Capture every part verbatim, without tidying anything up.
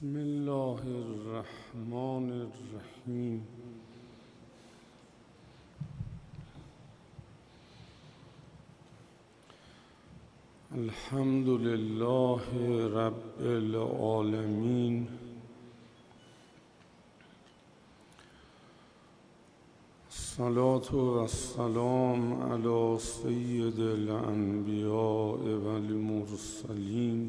بسم الله الرحمن الرحیم. الحمد لله رب العالمین، الصلاة والسلام علی سید الانبیاء والمرسلین،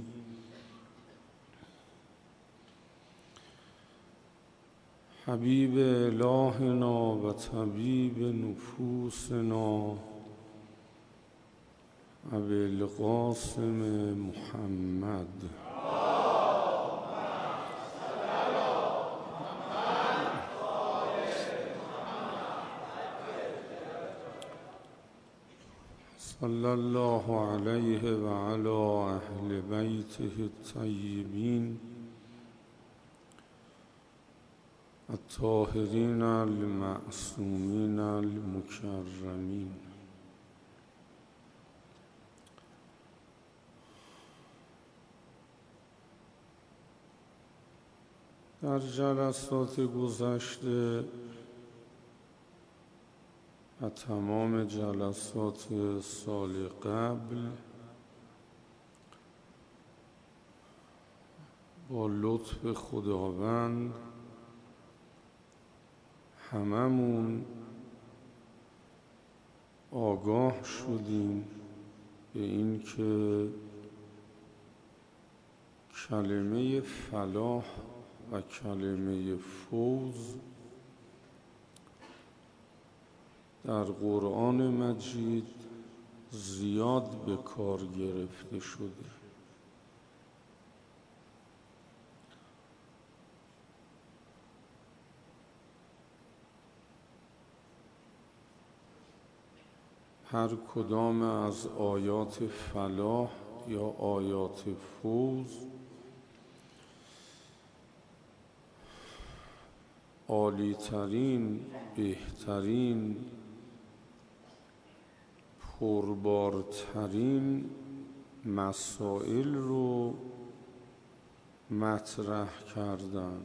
حبیب الهنا و طبیب نفوسنا ابوالقاسم محمد. صلی الله علیه و علی اهل بیته الطیبین الطاهرین المعصومین المکرمین. در جلسات گذشته و تمام جلسات سال قبل با لطف خداوند هممون آگاه شدیم به این که کلمه فلاح و کلمه فوز در قرآن مجید زیاد به کار گرفته شده. هر کدام از آیات فلاح یا آیات فوز عالی‌ترین، بهترین، پربارترین مسائل رو مطرح کردن.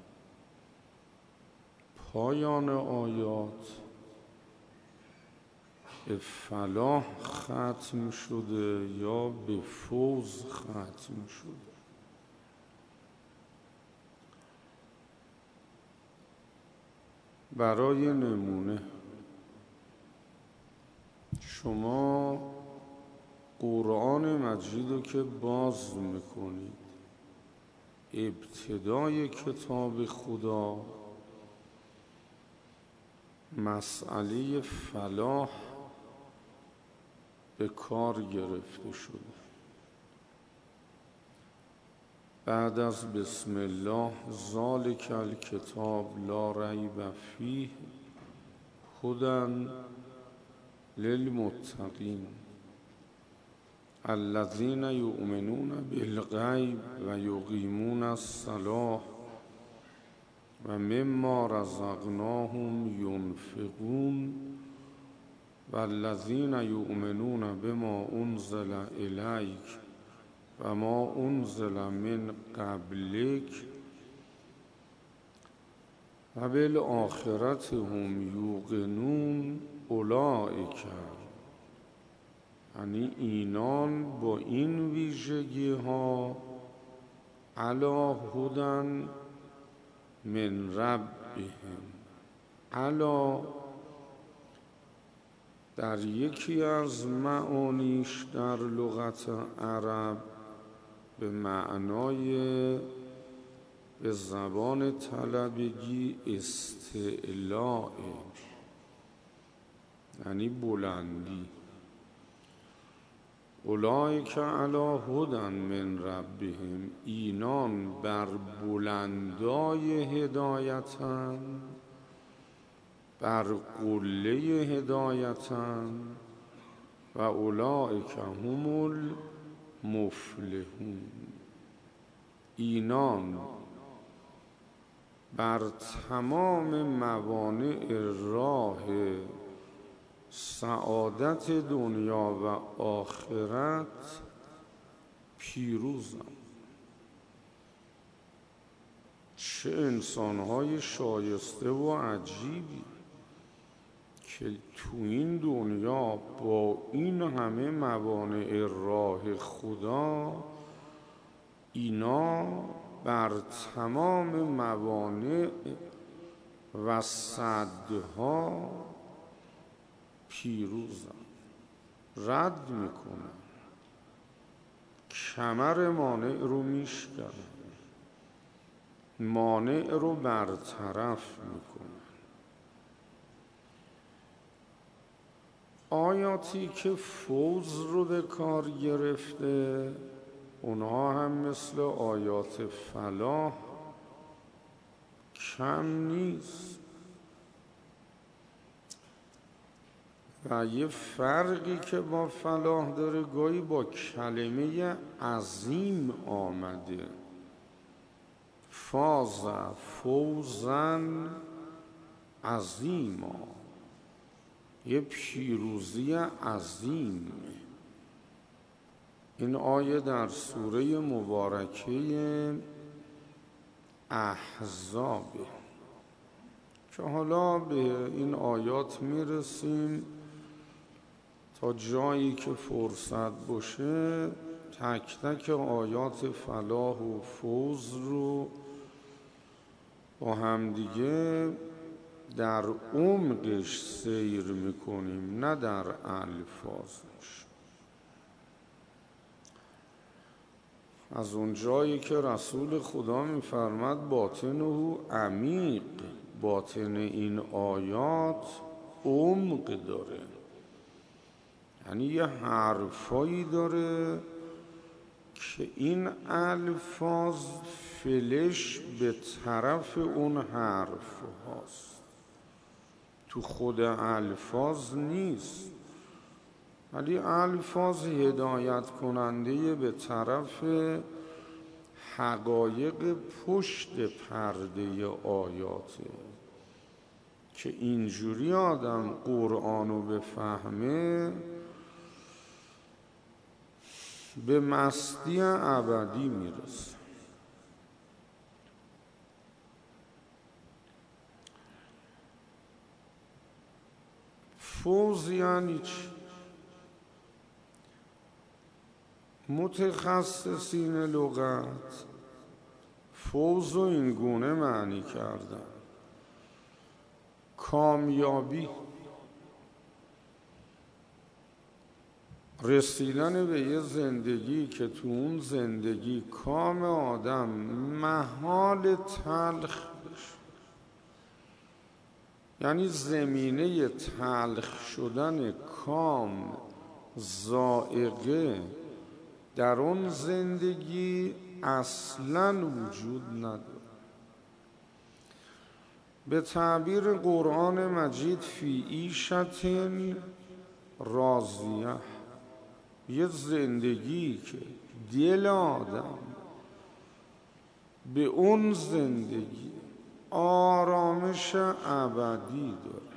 پایان آیات به فلاح ختم شده یا به فوز ختم شده. برای نمونه شما قرآن مجید رو که باز میکنید، ابتدای کتاب خدا مسئله فلاح به کار گرفته شده. بعد از بسم الله ذالک الکتاب لا ریب فیه هدی للمتقین الذین یؤمنون بالغیب و یقیمون الصلاة و مما رزقناهم ینفقون والذین یؤمنون بما انزل الیک و ما انزل من قبلک و بالآخرة هم یوقنون اولئک، یعنی اینان با این ویژگی ها علی هدی من ربهم. علی در یکی از معانیش در لغت عرب به معنای به زبان طلبگی استعلاء، یعنی بلندی. اولئک علی هدی من ربهم، اینان بر بلندای هدایتند، بر قله هدایتند و اولئک هم المفلحون، اینان بر تمام موانع راه سعادت دنیا و آخرت پیروزند. چه انسانهای شایسته و عجیبی که تو این دنیا با این همه موانع راه خدا اینا بر تمام موانع و صدها پیروزن، رد میکنن، کمر مانع رو میشکنن، مانع رو برطرف میکنن. آیاتی که فوز رو به کار گرفته اونها هم مثل آیات فلاح کم نیست و یه فرقی که با فلاح داره، گاهی با کلمه عظیم آمده. فاز فوزن عظیما، یه پیروزی عظیم. این آیه در سوره مبارکه احزابه که حالا به این آیات میرسیم. تا جایی که فرصت باشه تک تک آیات فلاح و فوز رو با همدیگه در عمقش سیر میکنیم، نه در الفاظش. از اون جایی که رسول خدا میفرماد باطنه عمیق، باطن این آیات عمق داره، یعنی یه حرفایی داره که این الفاظ فلش به طرف اون حرف هاست، تو خود الفاظ نیست، ولی الفاظ هدایت کننده به طرف حقایق پشت پرده آیاته که اینجوری آدم قرآنو بفهمه به مستی ابدی میرسه. فوز یعنی چی؟ متخصصین لغت فوز رو این گونه معنی کردن: کامیابی، رسیدن به یه زندگی که تو اون زندگی کام آدم محال تلخ بشه، یعنی زمینه تلخ شدن کام، ذائقه در اون زندگی اصلاً وجود نداره. به تعبیر قرآن مجید فی عیشة راضیه، یه زندگی که دل آدم به اون زندگی آرامش ابدی داره.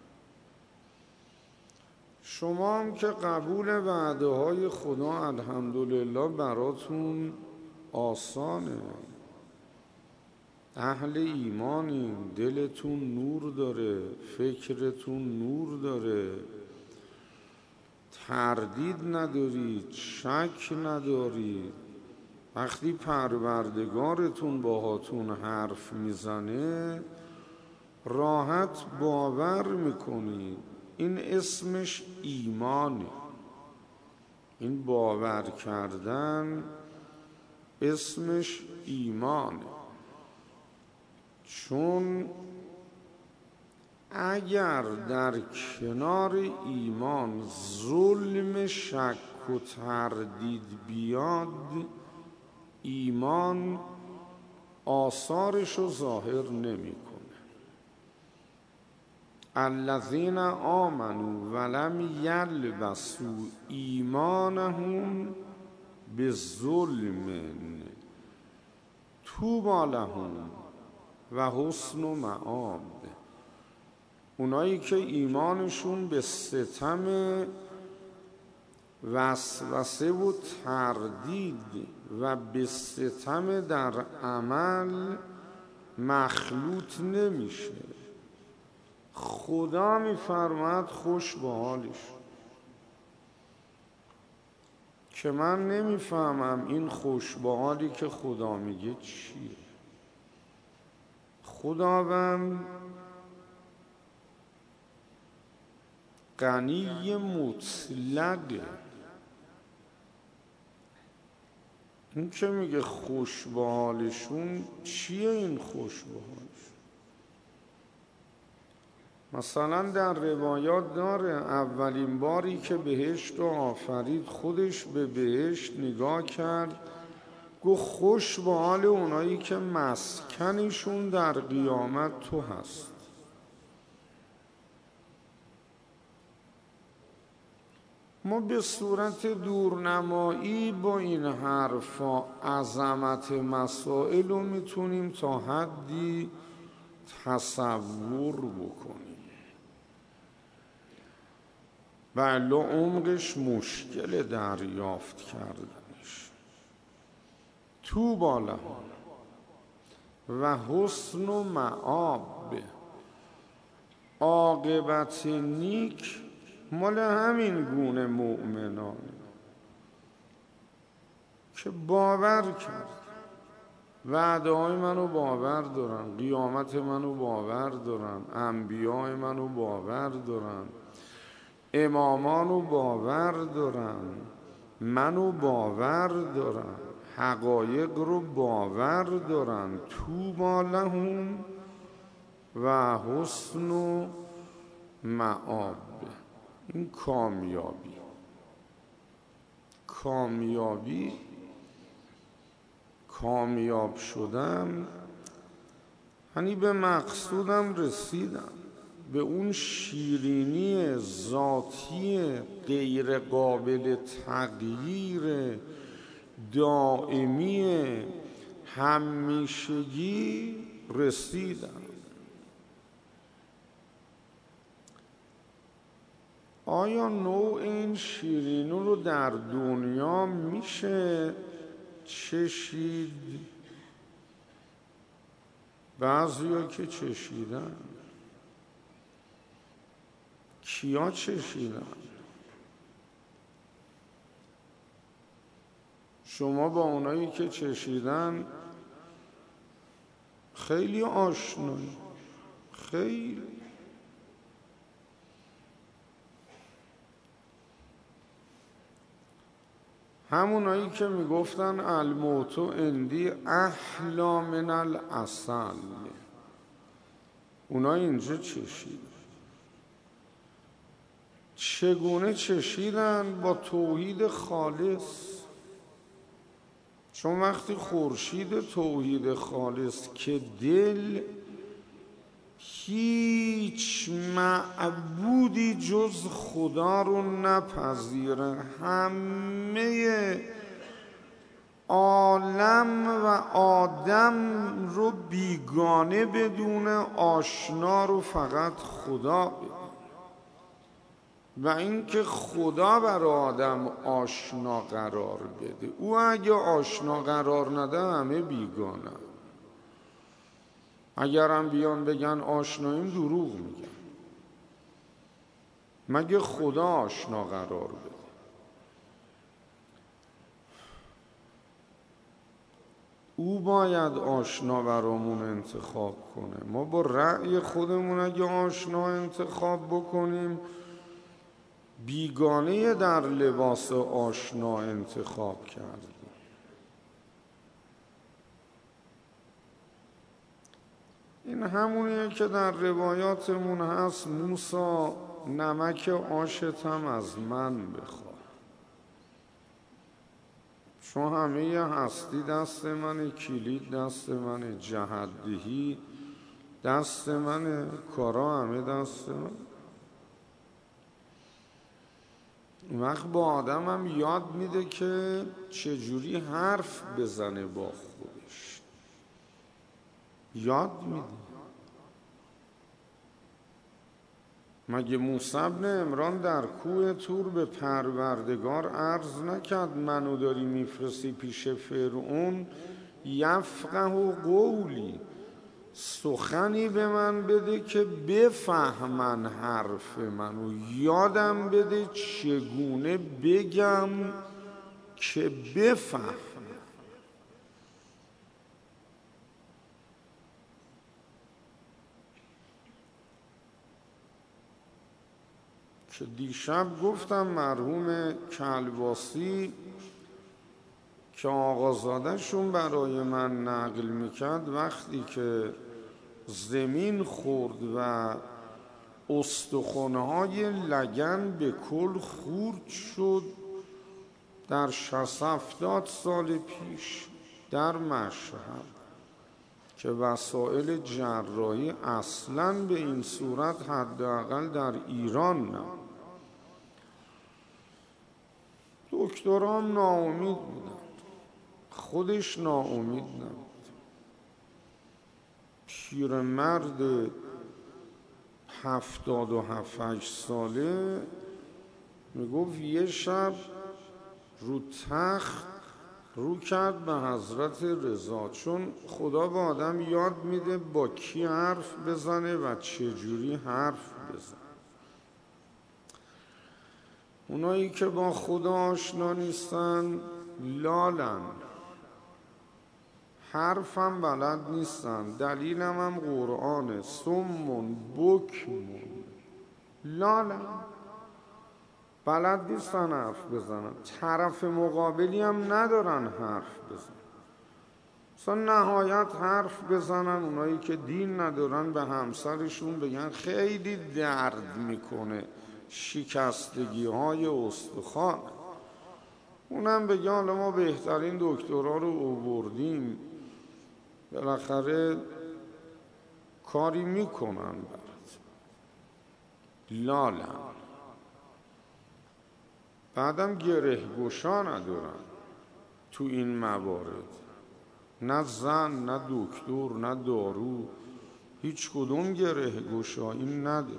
شما هم که قبول وعده های خدا الحمدلله براتون آسانه، اهل ایمانین، دلتون نور داره، فکرتون نور داره، تردید ندارید، شک ندارید. وقتی پروردگارتون باهاتون حرف میزنه راحت باور میکنید. این اسمش ایمانه، این باور کردن اسمش ایمانه. چون اگر در کنار ایمان ظلم، شک و تردید بیاد، ایمان آثارشو ظاهر نمیکنه. الذین آمنوا ولم یلبسوا ایمانهم بظلم طوبی لهم و حسن مآب. اونایی که ایمانشون به ستم وسوسه و تردید و به ستم در عمل مخلوط نمیشه. خدا میفرماید خوش به حالش، که من نمیفهمم این خوش به حالی که خدا میگه چیه. خداوند غنی مطلقه. این که میگه خوش به حالشون چیه؟ این خوش به حالشون مثلا در روایات داره اولین باری که بهشت رو آفرید خودش به بهشت نگاه کرد، گفت خوش به حال اونایی که مسکنشون در قیامت تو هست. ما به صورت دورنمایی با این حرفا عظمت مسائل رو میتونیم تا حدی تصور بکنیم، ولی عمقش مشکل دریافت کردنش. طوبی لهم و حسن و مآب، عاقبت نیک مال همین گونه مؤمنان که باور کرد، وعده های منو باور دارن، قیامت منو باور دارن، انبیاء منو باور دارن، امامانو باور دارن، منو باور دارن، حقایق رو باور دارن. طوبی لهم و حسن و مآب. این کامیابی کامیابی کامیاب شدم یعنی به مقصودم رسیدم، به اون شیرینی ذاتی غیر قابل تغییر دائمی همیشگی رسیدم. آیا نوع این شیرینی رو در دنیا میشه چشید؟ بعضیا که چشیدن. کیا چشیدن؟ شما با اونایی که چشیدن خیلی آشنایی، خیلی. همونایی که میگفتن الموت عندی احلی من العسل، اونا اینجا چشیدن. چگونه چشیدن؟ با توحید خالص. چون وقتی خورشید توحید خالص که دل هیچ معبودی جز خدا رو نپذیره، همه عالم و آدم رو بیگانه بدونه، آشنا رو فقط خدا بدونه. و اینکه خدا بر آدم آشنا قرار بده، او اگه آشنا قرار نده همه بیگانه. اگرم بیان بگن آشناییم دروغ میگن، مگه خدا آشنا قرار بده. او باید آشنا برامون انتخاب کنه. ما با رأی خودمون اگه آشنا انتخاب بکنیم بیگانه در لباس آشنا انتخاب کردیم. این همونیه که در روایاتمون هست موسی نمک آشتم از من بخواه، چون همه هستی دست منه، کلید دست منه، جهت‌دهی دست منه، کارا همه دست من. وقت با آدم هم یاد میده که چجوری حرف بزنه با خودش، یاد میده. مگه موسی بن عمران در کوه طور به پروردگار عرض نکرد منو داری میفرستی پیش فرعون یفقه قولی، سخنی به من بده که بفهمن حرف منو، یادم بده چگونه بگم که بفهم. که دیشب گفتم مرحوم کلباسی که آقازاده شون برای من نقل میکرد، وقتی که زمین خورد و استخوان‌های لگن به کل خورد شد در شصت هفتاد سال پیش در مشهد، که وسایل جراحی اصلاً به این صورت حداقل در ایران نبود. دکتران ناامید بودند، خودش ناامید نبود. پیرمرد هفتاد و هفت ساله میگفت یه شب رو تخت رو کرد به حضرت رضا، چون خدا به آدم یاد میده با کی حرف بزنه و چجوری حرف بزنه. اونایی که با خدا آشنا نیستن لالن، حرفم بلد نیستن، دلیلم هم قرآنه، سمون بکمون لالن، بلد نیستن حرف بزنن، طرف مقابلی هم ندارن حرف بزنن. مثلا نهایت حرف بزنن اونایی که دین ندارن، به همسرشون بگن خیلی درد میکنه شکستگی های استخوان، اونم بگه حالا ما بهترین دکترها رو آوردیم بالاخره کاری میکنن برات. لالن. بعدم گره گشا ندارن تو این موارد، نه زن نه دکتر نه دارو، هیچ کدوم گره گشایی نداره.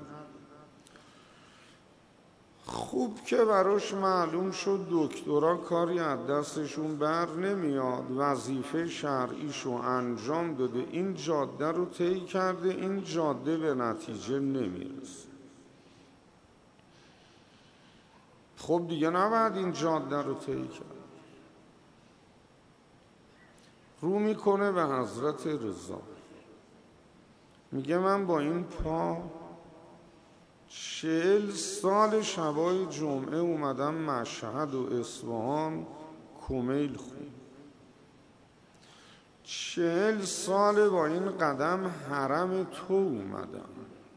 خوب که براش معلوم شد دکترها کاری از دستشون بر نمیاد، وظیفه شرعیشو انجام داده، این جاده رو طی کرده، این جاده به نتیجه نمیرسه. خب دیگه نباید این جاده رو طی کرد. رو میکنه به حضرت رضا، میگه من با این پا چهل سال شبای جمعه اومدم مشهد و اصفهان کمیل خون، چهل سال با این قدم حرم تو اومدم،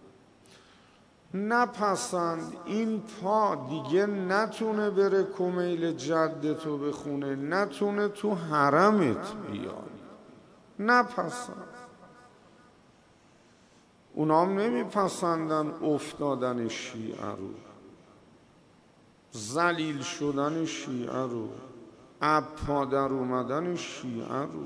نپسند این پا دیگه نتونه بره کمیل جدتو بخونه، نتونه تو حرمت بیاد، نپسند. اونام نمیپسندن افتادن شیعه رو، ذلیل شدن شیعه رو، اپا در اومدن شیعه رو.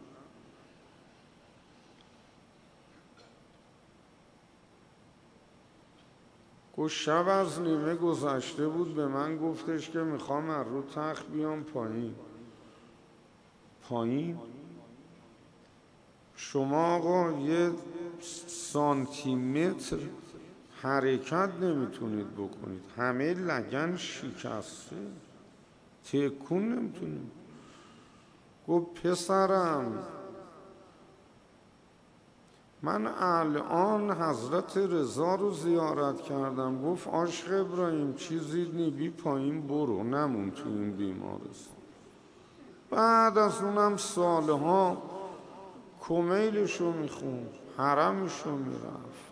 گفت شب از نیمه گذشته بود به من گفتش که میخوام از رو تخت بیام پایین. پایین؟ شما آقا یه سانتیمتر حرکت نمیتونید بکنید، همه لگن شکسته، تکون نمیتونید. گفت پسرم من الان حضرت رضا رو زیارت کردم. گفت عاشق ابراهیم چیزی نی، بی پایین برو، نمون تو این بیمارستان. بعد از اونم سالها کمیلشو میخوند، حرمشو میرفت.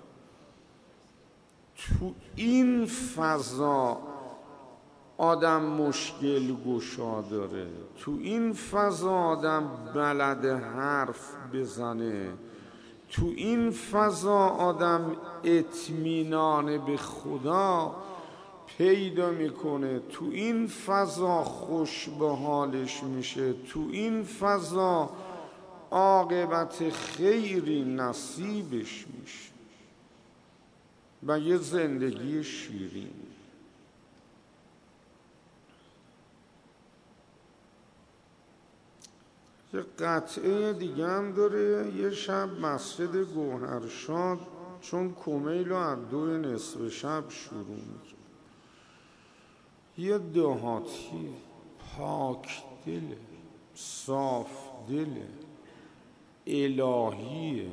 تو این فضا آدم مشکل گشا داره، تو این فضا آدم بلد حرف بزنه، تو این فضا آدم اطمینان به خدا پیدا میکنه، تو این فضا خوش به حالش میشه، تو این فضا عاقبت خیری نصیبش میشه و یه زندگی شیرین. یه قطعه دیگه هم داره. یه شب مسجد گوهرشاد چون کمیل رو از دو نصف شب شروع میکنه، یه دهاتی پاک دله، صاف دله، الهیه،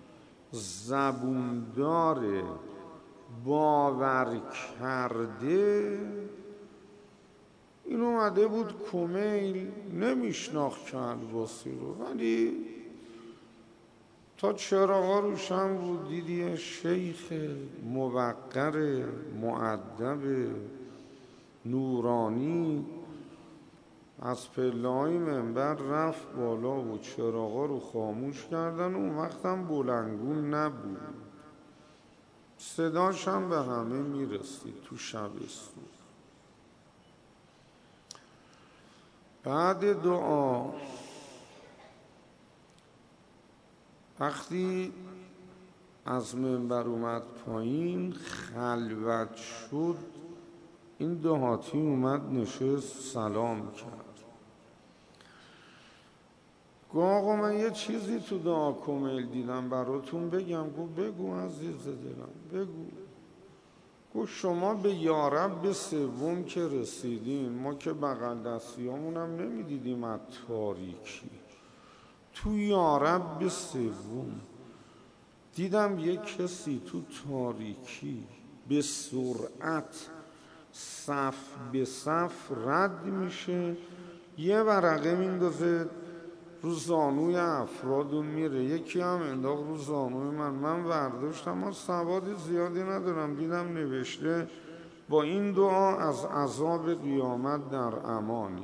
زبونداره، باور کرده. این اومده بود کمیل، نمیشناخت که الباسی رو، ولی تا چراغا روشن بود دیدی شیخ موقر مؤدب نورانی از پله‌های منبر رفت بالا و چراغا رو خاموش کردن. اون وقتم بلندگون نبود، صداش هم به همه میرسید تو شبستون. بعد دعا وقتی از منبر اومد پایین خلوت شد، این دهاتی اومد نشست سلام کرد. گفت آقا من یه چیزی تو دعا کمیل دیدم براتون بگم. گفت بگو عزیز دلم بگو. گفت شما به یارب به سوم که رسیدین، ما که بغل دستیامون هم نمیدیدیم از تاریکی. تو یارب به سوم دیدم یک کسی تو تاریکی به سرعت صف به صف رد میشه، یه ورقه میندازه رو زانوی افراد و میره. یکی هم انداخت رو زانوی من، من برداشتم، من سواد زیادی ندارم، دیدم نوشته با این دعا از عذاب قیامت در امانی.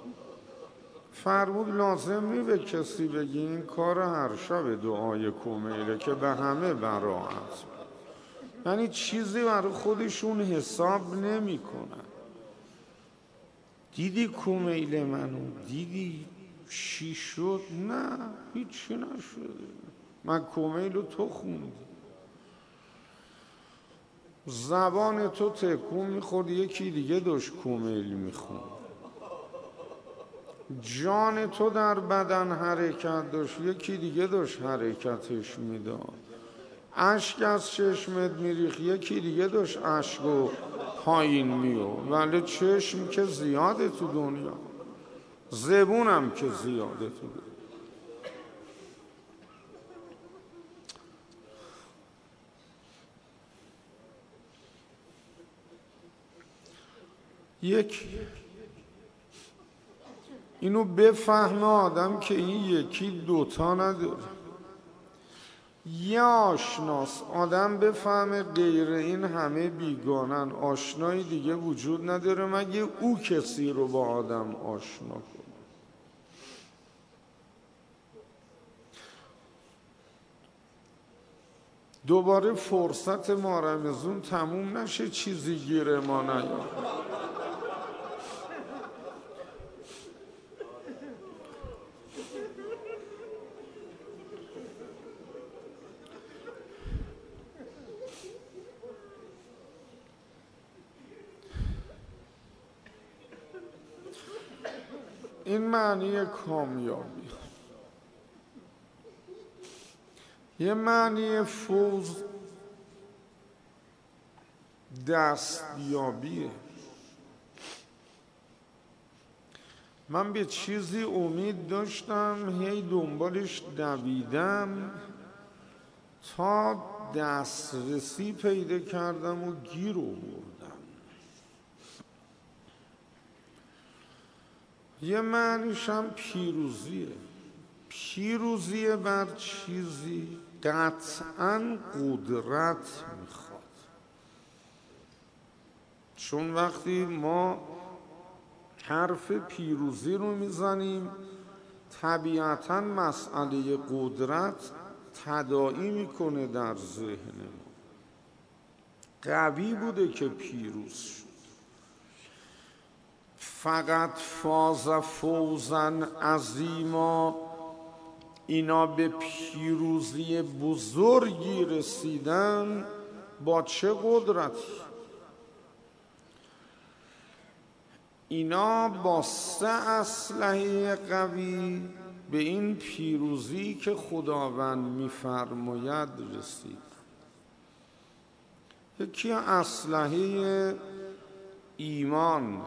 فرمود لازم نی به کسی بگی، این کار هر شب دعای کمیله که به همه براعت، یعنی چیزی برای خودشون حساب نمی کنن. دیدی کمیل منو؟ دیدی چی شد؟ نه هیچی نشده، من کمیل رو تو خوندی. زبان تو تکون میخورد یکی دیگه داشت کمیل میخوند. جان تو در بدن حرکت داشت یکی دیگه داشت حرکتش میداد. اشک از چشمت میریخ یکی دیگه داشت اشکو پایین میو. ولی چشم که زیاده تو دنیا، زبونم که زیاده تو دنیا. یک اینو بفهمه آدم که این یکی دوتا نداره. یه آشناس آدم بفهمه غیر این همه بیگانن، آشنایی دیگه وجود نداره مگه او کسی رو با آدم آشنا کنه. دوباره فرصت ما رمضون تموم نشه چیزی گیر ما نیاد. این معنی کامیابی. یه معنی فوز دستیابیه. من به چیزی امید داشتم، هی دنبالش دویدم تا دسترسی پیدا کردم و گیر آوردم. یه معنیش هم پیروزیه. پیروزی بر چیزی قطعاً قدرت میخواد، چون وقتی ما حرف پیروزی رو میزنیم طبیعتاً مسئله قدرت تداعی میکنه در ذهن ما. قوی بوده که پیروز شد. فقط فاز فوزا عظیما، اینا به پیروزی بزرگی رسیدن با چه قدرتی؟ اینا با سه اسلحه قوی به این پیروزی که خداوند می‌فرماید رسید. یکی اسلحه ایمان،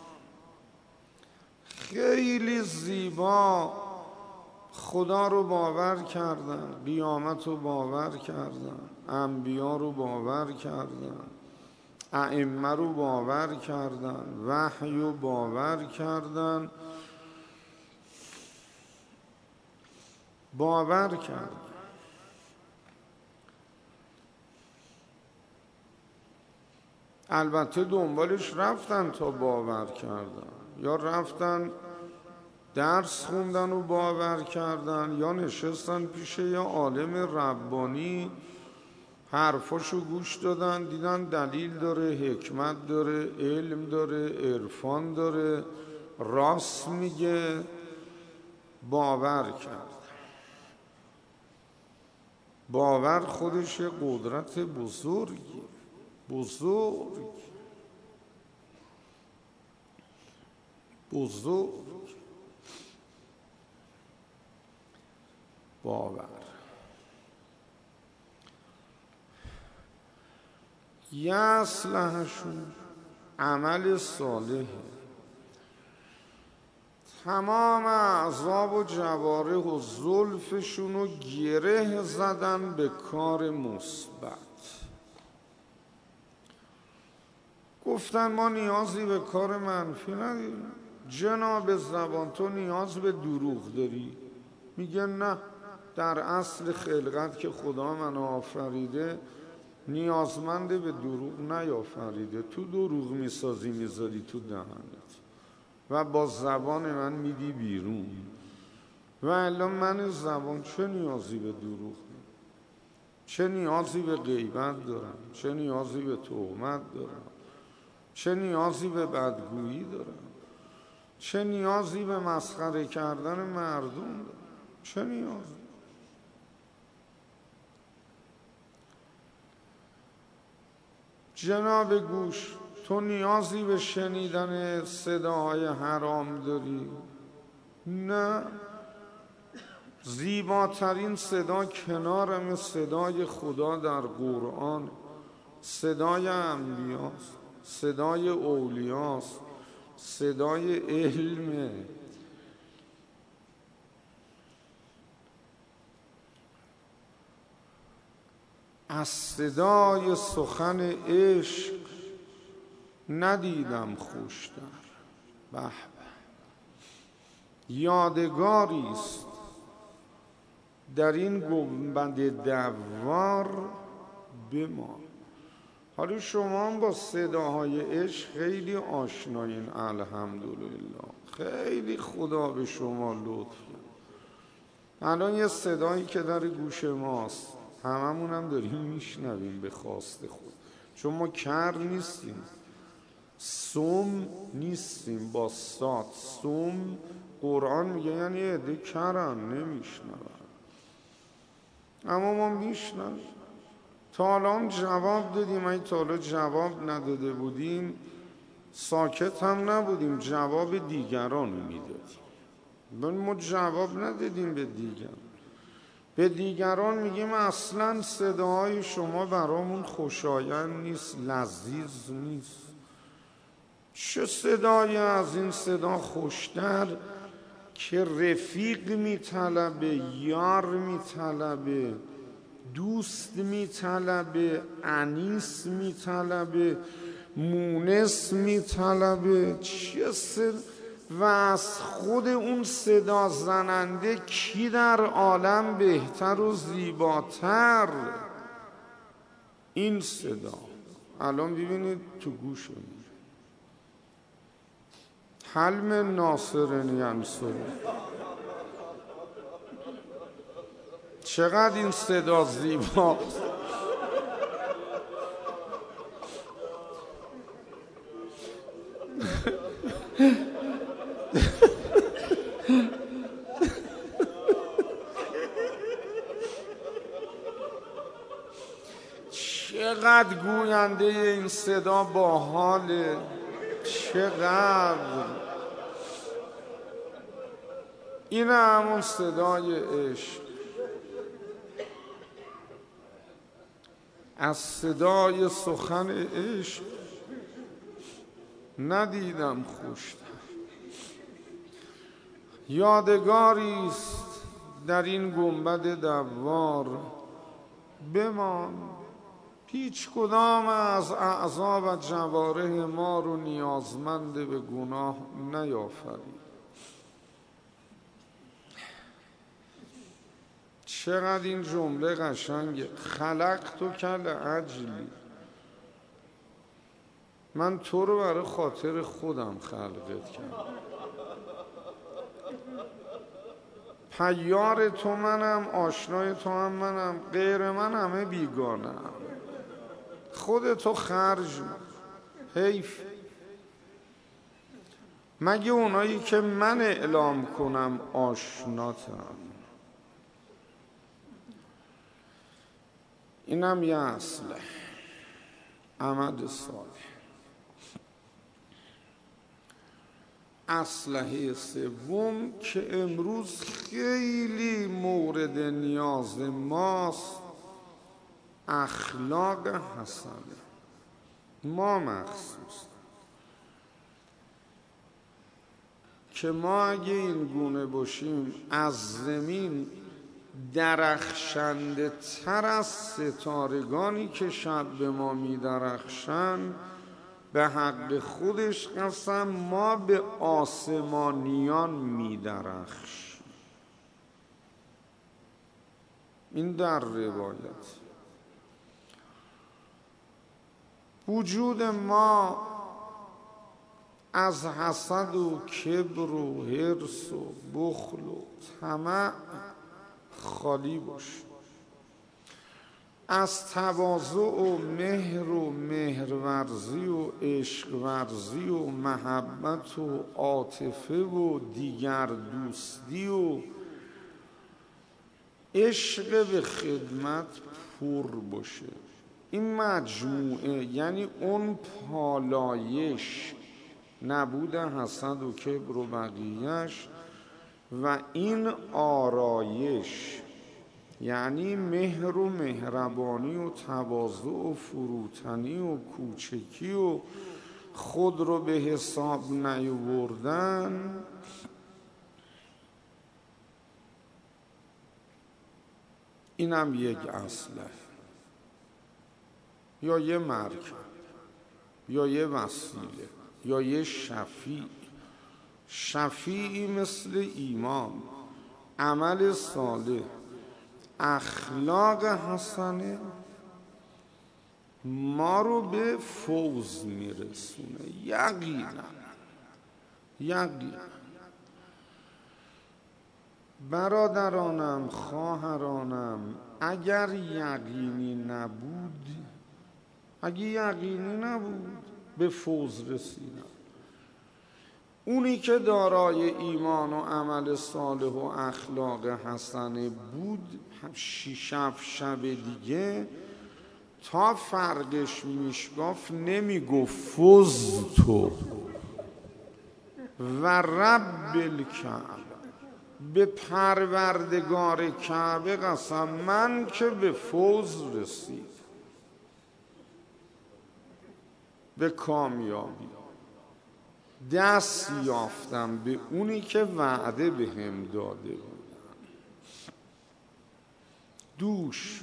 خیلی زیبا خدا رو باور کردن، قیامت رو باور کردن، انبیا رو باور کردن، ائمه رو باور کردن، وحی رو باور کردن، باور کردن. البته دنبالش رفتن تا باور کردن، یا رفتن درس خوندن و باور کردن، یا نشستن پیش یا عالم ربانی حرفاشو گوش دادن، دیدن دلیل داره، حکمت داره، علم داره، عرفان داره، راست میگه، باور کرد. باور خودش قدرت بزرگی، بزرگ بزرگ باور. یه اسلحه‌شون عمل صالحه. تمام اعضاب و جوارح و زلفشون رو گره زدن به کار مثبت. گفتن ما نیازی به کار منفی نداریم. جناب زبان تو نیاز به دروغ داری؟ میگه نه، در اصل خلقت که خدا من آفریده نیازمند به دروغ نیافریده. تو دروغ میسازی میذاری تو دهنت و با زبان من میدی بیرون. و الان من زبان چه نیازی به دروغ دارم؟ چه نیازی به غیبت دارم؟ چه نیازی به تهمت دارم؟ چه نیازی به بدگویی دارم؟ چه نیازی به مسخره کردن مردم دارم؟ چه نیازی؟ جناب گوش، تو نیازی به شنیدن صداهای حرام داری؟ نه، زیباترین صدا کنارم صدای خدا در قرآن، صدای انبیاست، صدای اولیاست، صدای علمه. از صدای سخن عشق ندیدم خوشتر. به به، یادگاری است در این گنبد دوار بمان. حالا شما با صداهای عشق خیلی آشنایین، الحمدلله، خیلی خدا به شما لطف کرد. الان یه صدایی که در گوش ماست هممون هم داریم میشنویم به خواست خود، چون ما کر نیستیم، سم نیستیم. با صاد سم قرآن میگه یعنی عده کرن نمیشنون، اما ما میشنویم. تا حالا جواب دادیم؟ ای تا حالا جواب نداده بودیم ساکت هم نبودیم، جواب دیگران میدادیم. ما جواب ندادیم به دیگران، به دیگران میگیم اصلا صداهای شما برامون خوشایند نیست، لذیذ نیست. چه صدایی از این صدا خوشتر که رفیق میطلبه، یار میطلبه، دوست میطلبه، انیس میطلبه، مونس میطلبه. چه صدا؟ و از خود اون صدا زننده کی در عالم بهتر و زیباتر؟ این صدا. الان ببینید تو گوشم حلم ناصرن ینصر، چقدر این صدا زیبا. چقدر گوینده این صدا باحاله، چقدر این همون صدای عشق. از صدای سخن عشق ندیدم خوشتر. یادگاری است در این گنبد دوار بمان. هیچ کدام از اعضا و جوارح ما رو نیازمند به گناه نیافرید. چقدر این جمله قشنگه. خلقتک لأجلی، من تو رو برای خاطر خودم خلقت کردم. پیار تو منم، آشنای تو هم منم، غیر من همه بیگانم. خودتو خرج حیف. مگه اونایی که من اعلام کنم آشناتم. اینم یه اصله. عمل صالح. اسلحه سوم که امروز خیلی مورد نیاز ماست، اخلاق حسنه. ما مخصوص که ما اگه این گونه باشیم از زمین درخشنده تر از ستارگانی که شب به ما می درخشن، به حق خودش قسم ما به آسمانیان می درخش. این در روایت. وجود ما از حسد و کبر و حرص و بخل و طمع خالی باشه. از تواضع و مهر و مهرورزی و عشقورزی و محبت و عاطفه و دیگر دوستی و عشق به خدمت پر باشه. این مجموعه یعنی اون پالایش، نبود حسد و کبر و بقیهش، و این آرایش یعنی مهر و مهربانی و تواضع و فروتنی و کوچکی و خود رو به حساب نیاوردن، اینم یک اصله، یا یه مرکب، یا یه وسیله، یا یه شفیع. شفیعی مثل ایمان، عمل صالح، اخلاق حسنه ما رو به فوز میرسونه. یقینا یقینا برادرانم، خواهرانم، اگر یقینی نبود اگه یقینی نبود به فوز رسیدن. اونی که دارای ایمان و عمل صالح و اخلاق حسنه بود، شب شب دیگه تا فرقش میشگاف نمیگفت فوز تو و رب الکعبه، به پروردگار کعبه قسم، من که به فوز رسید، به کامیابی دست یافتم، به اونی که وعده به هم داده بود. دوش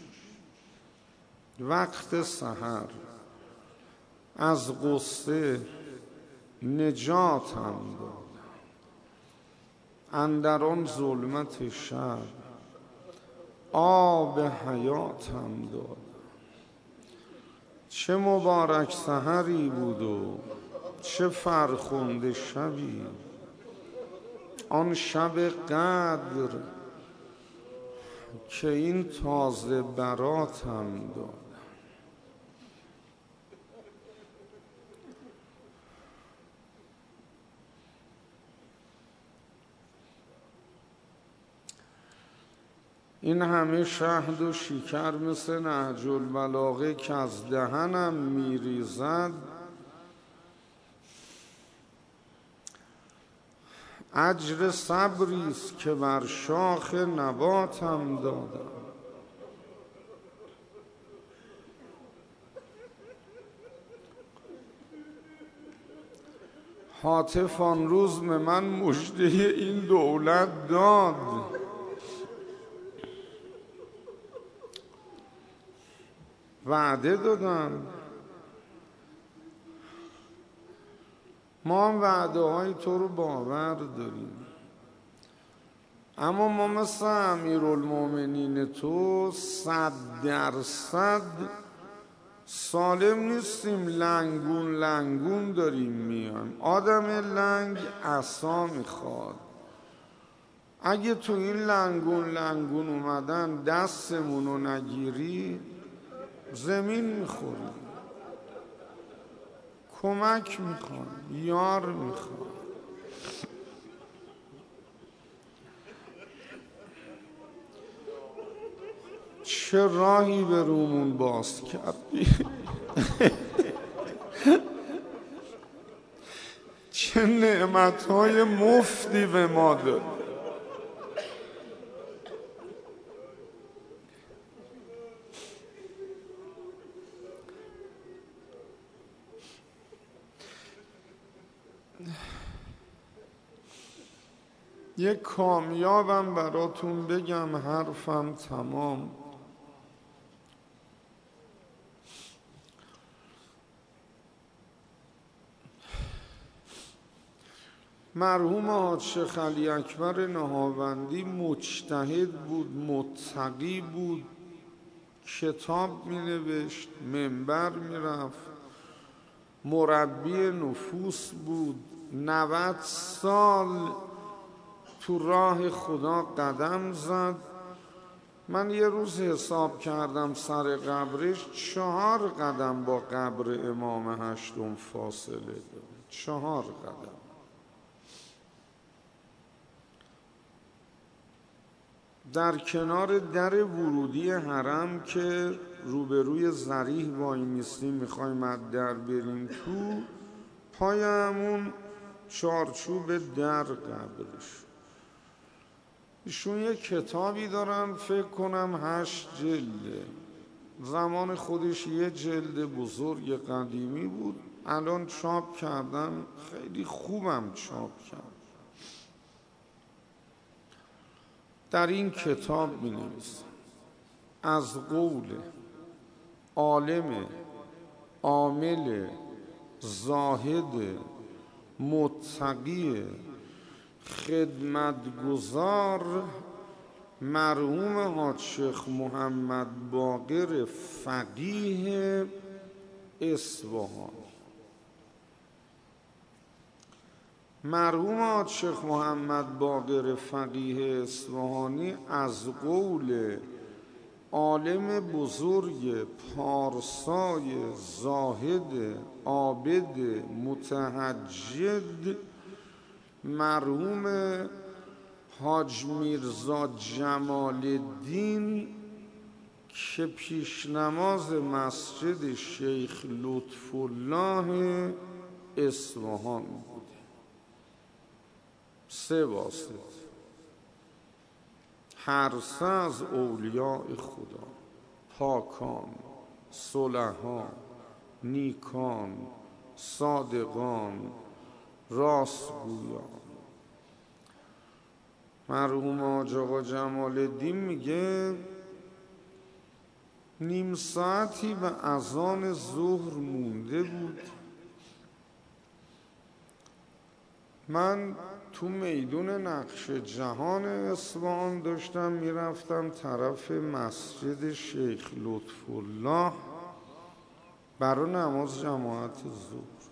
وقت سحر از غصه نجاتم داد، اندر آن ظلمت شب آب حیاتم داد. چه مبارک سحری بود و چه فرخنده شبی، آن شب قدر که این تازه براتم داد. این همه شهد و شکر مثل نهج البلاغه که از دهنم میریزد، اجر صبریست که بر شاخ نباتم دادم. هاتف آن روز به من مژده این دولت داد. وعده دادن، ما هم وعده های تو رو باور داریم، اما ما مثل امیرالمومنین تو صد درصد سالم نیستیم، لنگون لنگون داریم میایم. آدم لنگ عصا میخواد. اگه تو این لنگون لنگون اومدن دستمونو نگیری زمین میخوری. کمک میخوان، یار میخوان. چه راهی به رومون باز کردی. چه نعمتهای مفتی به ما دادی. یه کامیابم براتون بگم، حرفم تمام. مرحوم حاج شیخ علی اکبر نهاوندی مجتهد بود، متقی بود، کتاب می نوشت، منبر می رفت، مربی نفوس بود. نود سال تو راه خدا قدم زد. من یه روز حساب کردم سر قبرش چهار قدم با قبر امام هشتم فاصله داره. چهار قدم. در کنار در ورودی حرم که روبروی ضریح وای میستیم، میخوایم از در بریم تو، پای همون چارچوب در قبرش. ایشون یه کتابی دارن، فکر کنم هشت جلده. زمان خودش یه جلد بزرگ قدیمی بود، الان چاپ کردن، خیلی خوبم چاپ کرد. در این کتاب می نویسن از قول عالم عامل زاهد متقی خدمتگزار مرحوم حاج شیخ محمد باقر فقیه اصفهانی. مرحوم حاج شیخ محمد باقر فقیه اصفهانی از قول عالم بزرگ پارسای زاهد عابد متهجد مرحوم حاج میرزا جمال الدین که پیش نماز مسجد شیخ لطف الله اصفهان بوده. سه واسطه، هر سه از اولیاء خدا، پاکان، صلحا، نیکان، صادقان، راستگویان. مرحوم حاج آقا جمال الدین میگه نیم ساعتی به اذان ظهر مونده بود، من تو میدون نقش جهان اصفهان داشتم میرفتم طرف مسجد شیخ لطف الله برای نماز جماعت ظهر.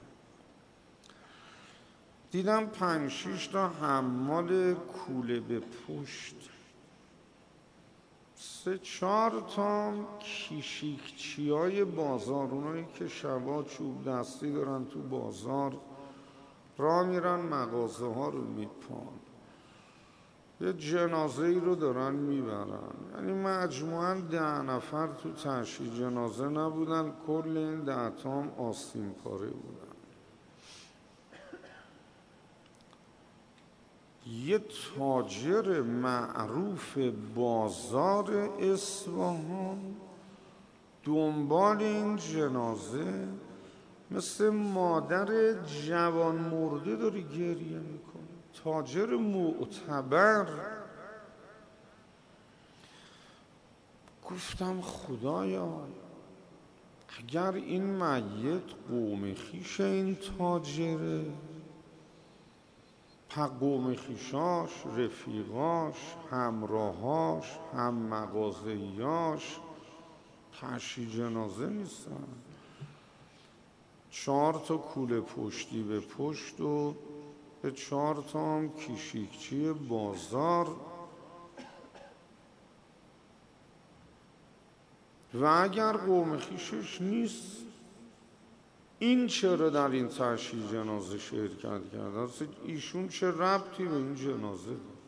دیدم پنج شیش تا حمال کوله به پشت، سه چهار تا کیشیکچی های بازار، اونایی که شبا چوب دستی دارن تو بازار را میرن مغازه ها رو میپان، یه جنازه ای رو دارن میبرن. یعنی مجموعاً ده نفر تو تشییع جنازه نبودن، کل این ده تام آستین پاره بودن. یه تاجر معروف بازار اصفهان دنبال این جنازه مثل مادر جوان مرده داره گریه میکنه. تاجر معتبر. گفتم خدایا اگر این میت قوم خویش این تاجره، پا قوم خویشاش، رفیقاش، همراهاش، هم مغازه‌یاش تشییع جنازه نیستن. چهار تا کوله پشتی به پشت و به چهار تا هم کیشیکچی بازار و اگر قوم خویشش نیست این چرا در این تشییع جنازه شرکت کرده؟ اصلا ایشون چه ربطی به این جنازه داره؟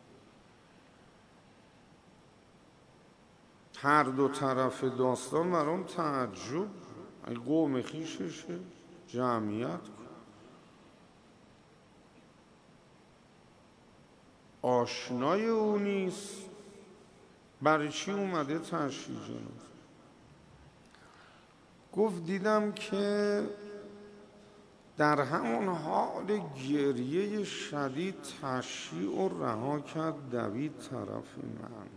هر دو طرف داستان برام تعجب. این قوم خویششه، جمعیت کن. آشنای او نیست، برای چی اومده تشییع جنازه؟ گفت دیدم که در همون حال گریه شدید تشییع و رها کرد، دوید طرف من.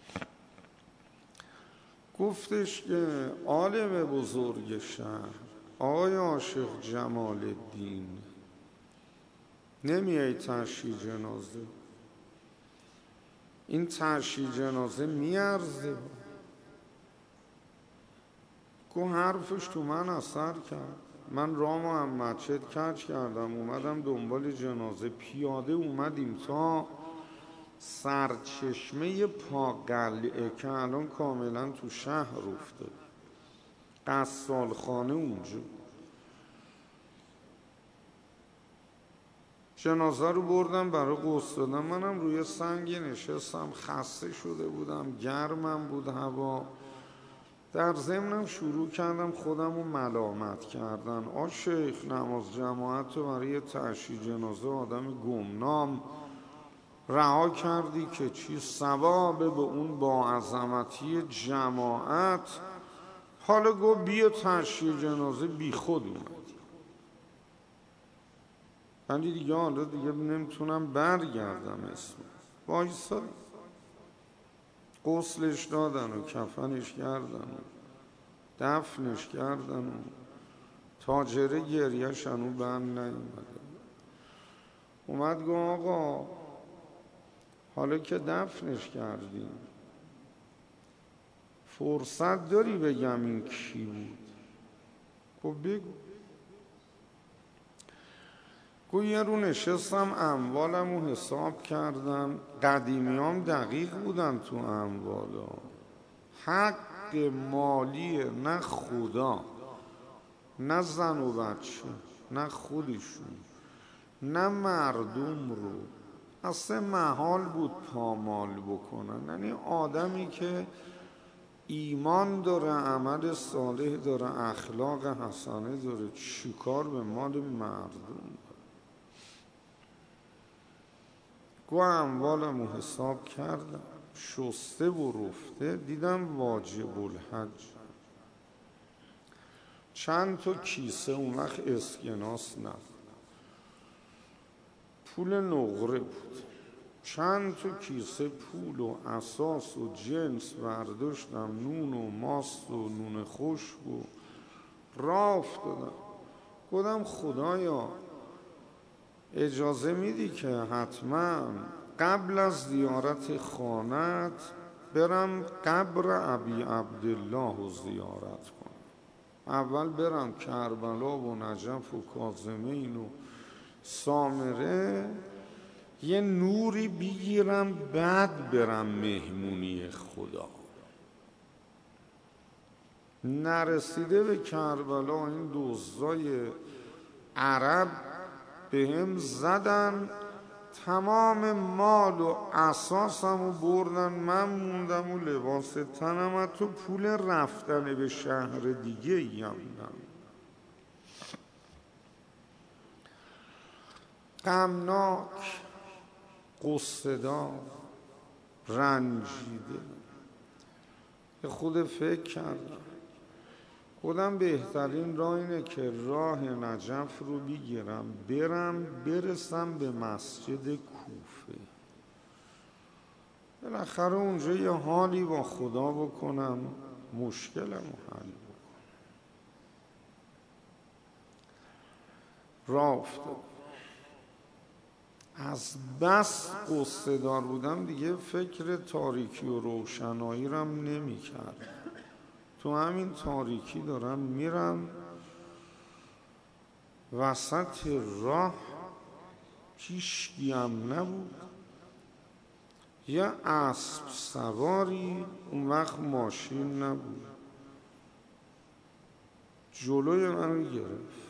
گفتش که عالم بزرگ شهر، آقای عاشق جمال الدین، نمیای تشییع جنازه؟ این تشییع جنازه میارزه؟ گو حرفش تو من اثر کرد. من رامو هم مسجد کج کردم اومدم دنبال جنازه. پیاده اومدیم تا سرچشمه پاقلعه که الان کاملا تو شهر افتاد، قصال خانه اونجا. جنازه رو بردم برای غسل دادن. منم روی سنگی نشستم، خسته شده بودم، گرمم بود هوا. در ضمنم شروع کردم خودم رو ملامت کردن. آ شیخ، نماز جماعت رو برای تشییع جنازه آدم گمنام رها کردی که چی؟ ثواب به اون با عظمتی جماعت. حالا گو بیا تشییع جنازه، بی خود اومدی. من دیگه حالا دیگه نمیتونم برگردم اسم وایسا. غسلش دادن و کفنش کردن و دفنش کردن و تاجره گریهش هنو بند نیومده. اومد گو آقا حالا که دفنش کردیم فرصت داری بگم این کی بود؟ گو بگو. گو یه رو نشستم اموالم رو حساب کردم. قدیمیام دقیق بودن تو اموالا. حق مالی نه خدا، نه زن و بچه، نه خودشون، نه مردم رو اصلا محال بود پامال بکنن. یعنی آدمی که ایمان داره، عمل صالح داره، اخلاق حسنه داره، چیکار به مال مردم؟ گو اموالم رو حساب کردم، شسته و رفته، دیدم واجب الحج. چند تا کیسه اون وقت اسکناس نه، پول نقره بود. چند تا کیسه پول و اساس و جنس برداشتم، نون و ماست و نون خشک و راه افتادم. گفتم خدایا اجازه میدی که حتما قبل از زیارت خانت برم قبر ابی عبدالله رو زیارت کنم؟ اول برم کربلا و نجف و کاظمین و سامره یه نوری بگیرم، بعد برم مهمونی خدا. نرسیده به کربلا این دزدای عرب به هم زدن، تمام مال و اساسم رو بردن. من موندم و لباس تنم، تو پول رفتن به شهر دیگه ایم دم. غمناک. قصه‌دار، رنجیده. یه خود فکر کردم خودم بهترین راه اینه که راه نجف رو بگیرم برم برسم به مسجد کوفه، بالاخره اونجا یه حالی با خدا بکنم، مشکلم رو حل بکنم. راه افتاد. از بس قصه دار بودم دیگه فکر تاریکی و روشنایی رم نمی کرد. تو همین تاریکی دارم میرم، وسط راه هیچکی هم نبود، یه اسب سواری، اون وقت ماشین نبود، جلوی من گرفت.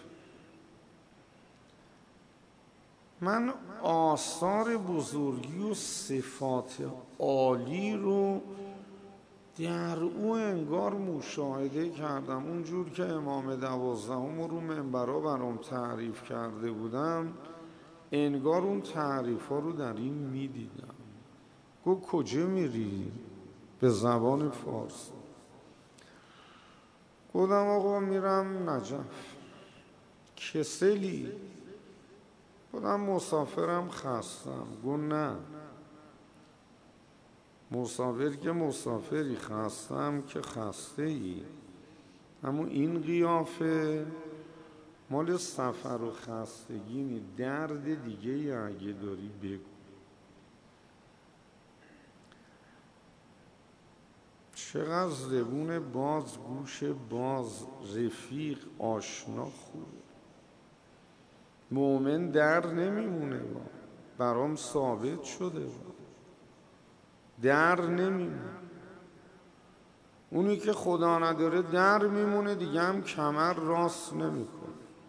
من آثار بزرگی و صفات عالی رو در او انگار مشاهده کردم. اونجور که امام دوازدهم رو منبرا برام تعریف کرده بودم، انگار اون تعریف ها رو در این می دیدم. گفت کجا میری؟ به زبان فارسی. گفتم آقا میرم نجف. کسلی؟ گفتم مسافرم، خستم. گفت نه، مسافر که مسافری، خستم که خسته ای، اما این قیافه مال سفر و خستگی نی، درد دیگه ای اگه داری بگو. چقدر زبون باز، گوش باز، رفیق، آشنا خوب. مومن در نمیمونه، با برام ثابت شده، با در نمیمونه. اونی که خدا نداره در میمونه دیگه، هم کمر راست نمیکنه.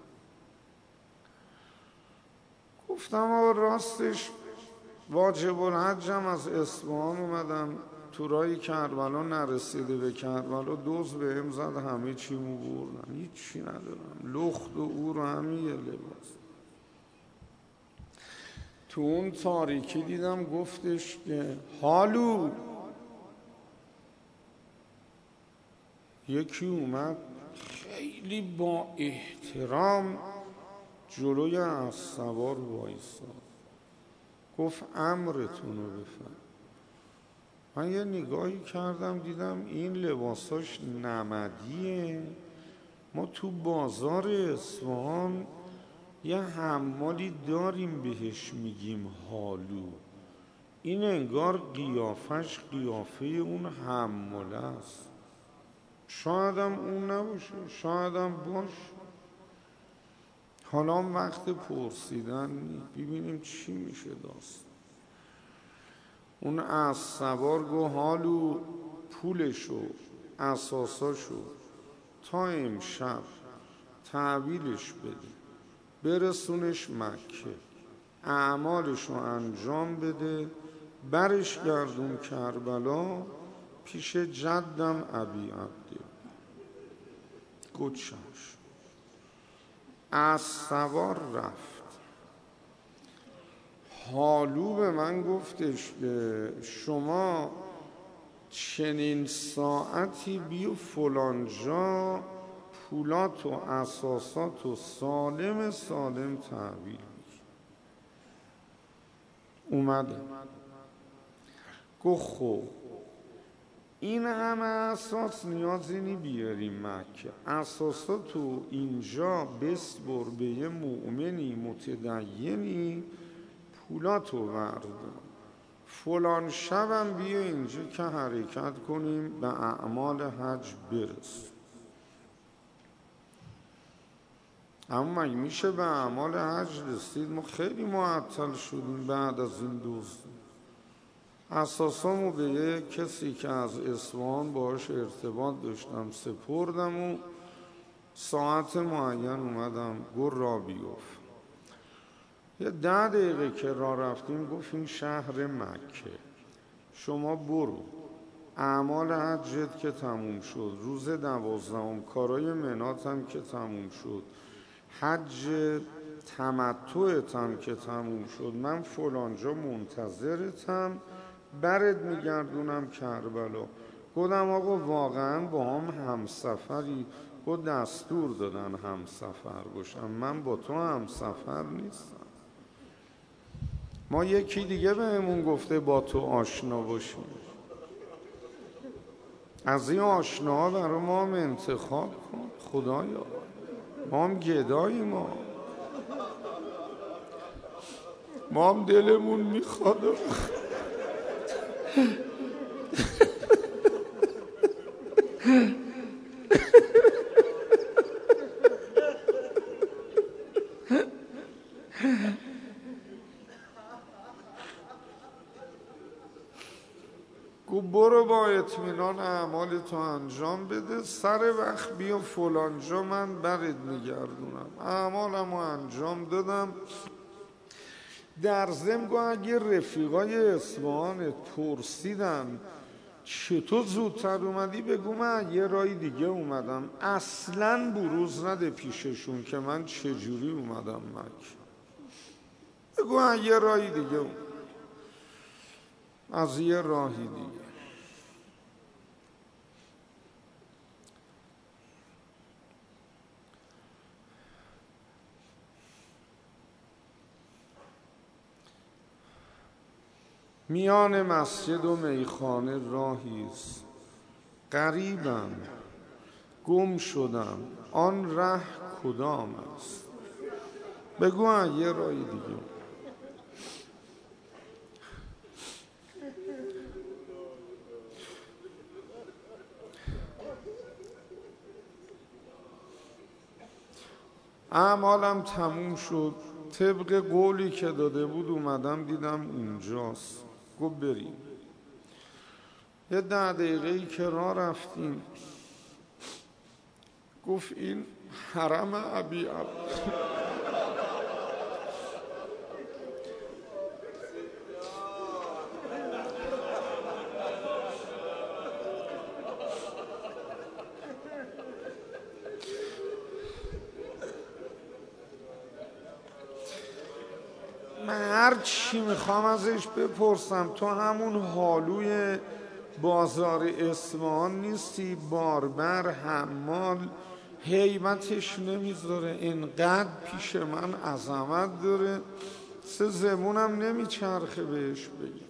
گفتم آقا راستش واجب الحجم از اصفهان اومدم تو رای کربلا، نرسیده به کربلا دوز به هم زد، همه چیمو بردم، هیچ چی ندارم، لخت و او رو همین یه لباس. تو اون تاریکی دیدم گفتش که حالو. یکی اومد خیلی با احترام جلوی اسبسوار وایساد، گفت امرتون رو بفرمایید. من یه نگاهی کردم دیدم این لباساش نمدیه. ما تو بازار اصفهان یه حمالی داریم بهش میگیم حالو، این انگار قیافش قیافه اون حماله است. شایدم اون نباشه، شایدم باش. حالا وقت پرسیدن نی، ببینیم چی میشه داست. اون اسبسوار گو حالو پولشو اساساشو تا امشب تحویلش بده، برسونش مکه، اعمالشو انجام بده، برش گردون کربلا پیش جدم ابی عبده. گوچش اسبسوار رفت. حالو به من گفتش که شما چنین ساعتی بیو فلانجا پولات و اساسات و سالم سالم تحویل بگیر. اومده گفت خب این همه اساس نیازی نی بیاریم مکه، اساساتو اینجا بسپر به یه مؤمنی متدینی، پولاتو وردار، فلان شبم بیا اینجا که حرکت کنیم به اعمال حج برس. اما مگه میشه به اعمال حج رسید؟ ما خیلی معطل شدیم بعد از این دوست. اساسامو به یه کسی که از اصفهان باهاش ارتباط داشتم سپردم و ساعت معین اومدم. گفت را بیفت. یه ده دقیقه که راه رفتیم گفت این شهر مکه، شما برو اعمال حجت که تموم شد، روز دوازدهم کارای منات هم که تموم شد، حج تمتعتم که تموم شد، من فلانجا منتظرتم، برد میگردونم کربلا. گفتم آقا واقعا با هم همسفری؟ گفت دستور دادن همسفر باشم، من با تو همسفر نیستم. ما یکی دیگه بهمون گفته با تو آشنا باشیم، از این آشناها برای ما هم انتخاب کن خدایا، ما هم گدایی، ما ما هم دلمون میخواد. گو برو با اطمینان اعمال تو انجام بده، سر وقت بیا فلانجا، من برد میگردونم. اعمالمو انجام دادم. در ضمن گو اگه رفیقای اصفهانت پرسیدن چطور زودتر اومدی، بگو من یه رای دیگه اومدم. اصلا بروز نده پیششون که من چجوری اومدم مکه. بگو من یه رای دیگه اومدم، از یه راهی دیگه. میان مسجد و میخانه راهیست، غریبم گم شدم آن ره کدام است. بگو یه راه دیگه. اعمالم تموم شد، طبق قولی که داده بود اومدم دیدم اونجاست. گفت بریم. یه ده دقیقه‌ای که راه رفتیم، گفت این حرم ابی عبد. من هر چی میخوام ازش بپرسم، تو همون حالوی بازار اصفهان نیستی؟ باربر، حمال، هیبتش نمیذاره، اینقدر پیش من عظمت داره، سه زمونم نمیچرخه بهش بگم.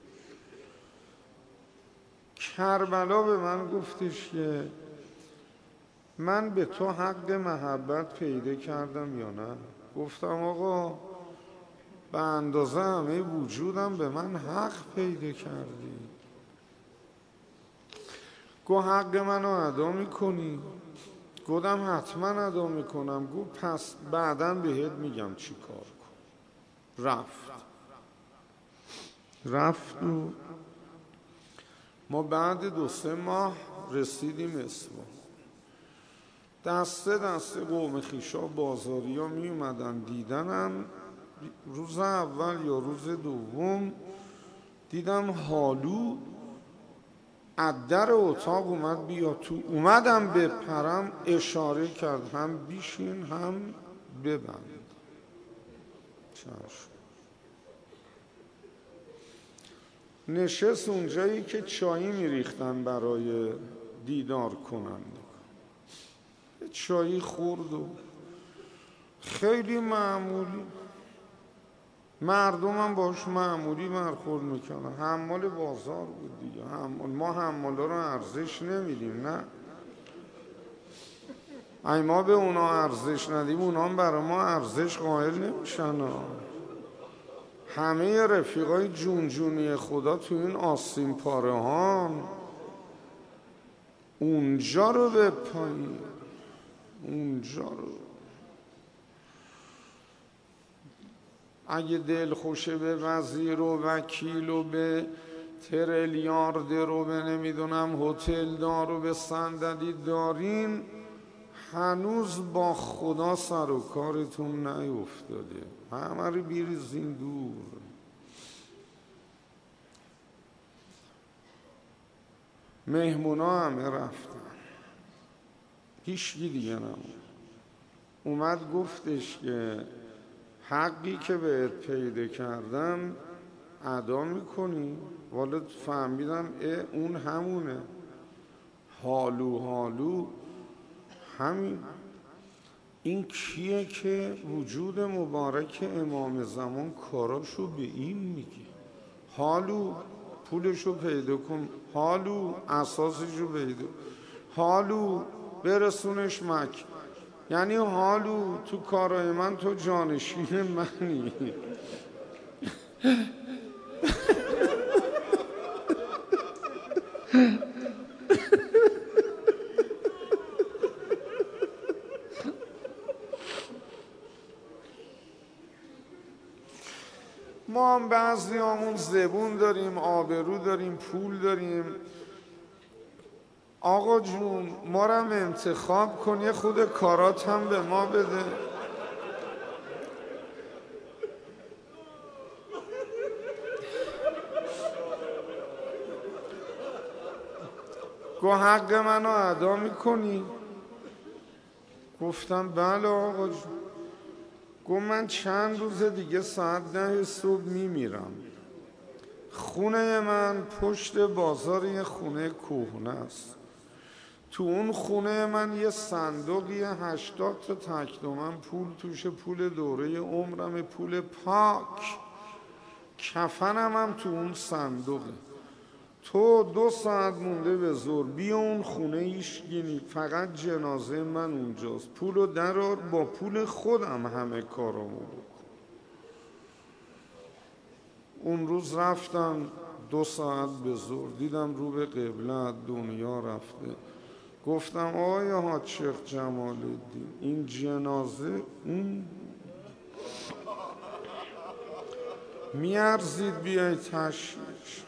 کربلا به من گفتش که من به تو حق محبت پیدا کردم یا نه؟ گفتم آقا به اندازه همه وجودم به من حق پیدا کردی. گو حق منو ادا میکنی؟ گفتم حتما ادا میکنم. گو پس بعداً بهت میگم چی کار کن. رفت رفت و ما بعد دو سه ماه رسیدیم اصفهان. دسته دسته قوم خویشا بازاری ها می اومدن دیدنم. روز اول یا روز دوم دیدم حالو از در اتاق اومد بیا تو. اومدم بپرم اشاره کرد هم بیشین هم ببند. چشم. نشست اونجایی که چایی میریختن برای دیدار کننده، چایی خورد و خیلی معمولی، مردم هم باش معمولی برخورد میکنن. حمال بازار بود دیگه. حمال. ما حمالا رو ارزش نمیدیم، نه ای ما به اونا ارزش ندیم اونا هم برای ما ارزش قائل نمیشن. همه رفیقای جون جونی خدا تو این آستین پاره ها اونجا رو به پایین، اونجا رو اگه دل خوشه به وزیر و وکیل و به تریلیارد رو به نمیدونم هتل دار و به صندلی دارین، هنوز با خدا سر و کارتون نیفتاده. همه رو بیریزین دور. مهمونا همه رفتن، هیچ کی دیگه نمون. اومد گفتش که حقی که بهت پیدا کردم ادا میکنی؟ والا فهمیدم اون همونه، حالو حالو همین. این کیه که وجود مبارک امام زمان کاراشو به این میگه؟ حالو پولشو پیدا کن، حالو اساسشو پیدا، حالو برسونش مکه. یعنی حالو تو کارای من تو جانشین منی. ما هم بعضی همون زبون داریم، آبرو داریم، پول داریم. آقا جون ما رو هم انتخاب کن، یه خود کارات هم به ما بده. گو حق منو ادا میکنی؟ گفتم بله آقا جون. گو من چند روز دیگه ساعت ده صبح میمیرم. خونه من پشت بازار یه خونه کهنه است. تو اون خونه من یه صندوقی هشتاد تا تک‌تومن پول توشه، پول دوره عمرم، پول پاک. کفنم هم تو اون صندوقه. تو دو ساعت مونده به ظهر بیا اون خونه ایشگینی، فقط جنازه من اونجاست، پولو درار با پول خودم همه کارامو بکن. اون روز رفتم دو ساعت به ظهر، دیدم رو به قبله دنیا رفته. گفتم آیا حاج شیخ جمال الدین این جنازه اون میارزید بیای تشییعش؟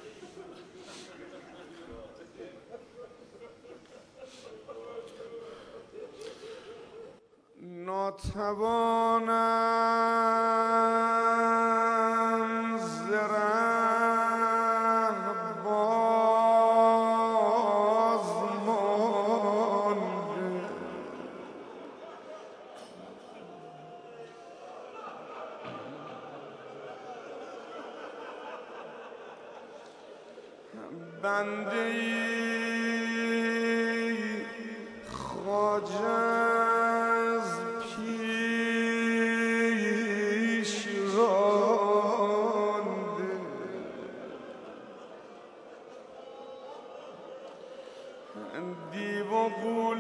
ناتوانم ز ره باز مانده، بنده ای خواجه دیو و